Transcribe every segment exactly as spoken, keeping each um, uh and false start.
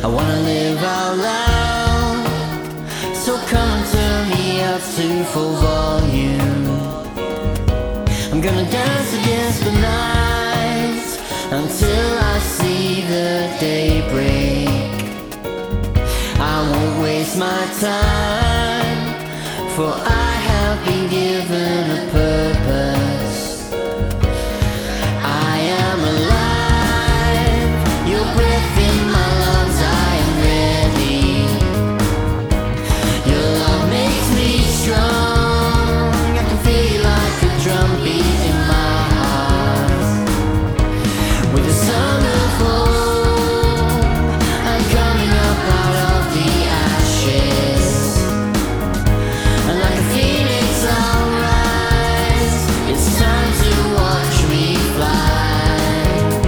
I wanna live out loud, so come and turn me up to full volume. I'm gonna dance against the night until I see the daybreak. I won't waste my time, for I have been given a purpose. I am alive, your breath in my lungs, I am ready. Your love makes me strong, I can feel like a drum beat in my heart. With the sun of hope, I'm coming up out of the ashes, and like a phoenix I'll rise. It's time to watch me fly.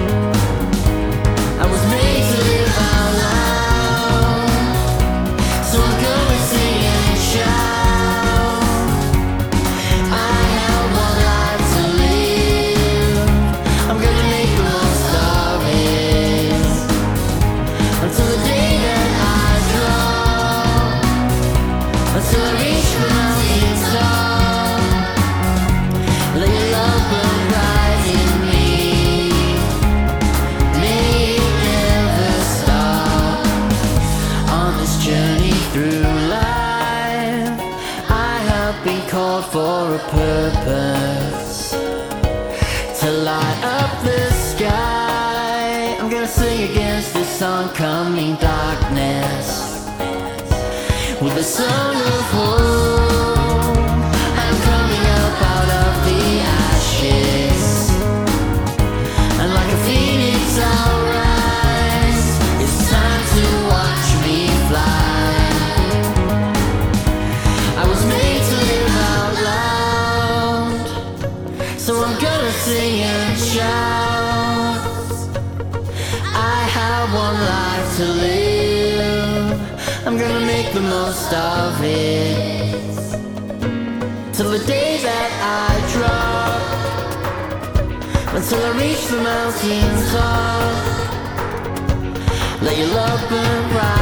I was made to live out loud, so I'm gonna sing and shout. I have one life to live, I'm gonna make the most of it, until the day that I drop, until I reach the mountain top. Let your love burn right in me, may it never stop. On this journey through life, I have been called for a purpose, to light up the sky. I'm gonna sing against this oncoming darkness, with the sun of hope. I'm coming up out of the ashes, and like a phoenix I'll rise. It's time to watch me fly. I was made to live out loud, so I'm gonna sing and shout. I have one life to live, I'm gonna make the most of it, till the day that I drop, until I reach the mountain top. Let your love burn bright.